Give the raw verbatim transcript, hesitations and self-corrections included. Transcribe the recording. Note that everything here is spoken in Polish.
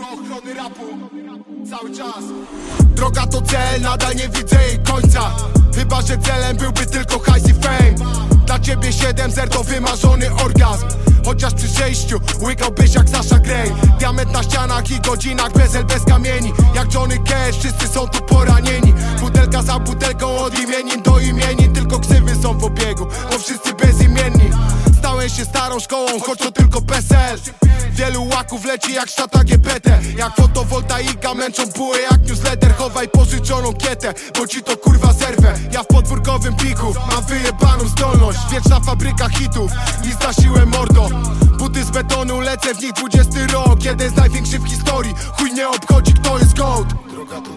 Biuro Ochrony Rapu, cały czas. Droga to cel, nadal nie widzę jej końca. Chyba że celem byłby tylko hajs i fame. Dla ciebie siedem zer to wymarzony orgazm. Chociaż przy przejściu łykałbyś jak Sasha Grey. Diament na ścianach i godzinach, bezel bez kamieni. Jak Johnny Cash, wszyscy są tu poranieni. Butelka za butelką od imienin do imienin. Tylko ksywy są w obiegu, bo wszyscy bezimienni. Stałem się starą szkołą, choć to tylko P S L. Wielu łaków leci jak szata G P T. Jak fotowoltaika męczą buły jak newsletter. Chowaj pożyczoną kietę, bo ci to kurwa zerwę. Ja w podwórkowym piku mam wyjebaną zdolność. Wieczna fabryka hitów, nic na siłę mordo. Buty z betonu, lecę w nich dwudziesty rok. Jeden z największych w historii, chuj nie obchodzi.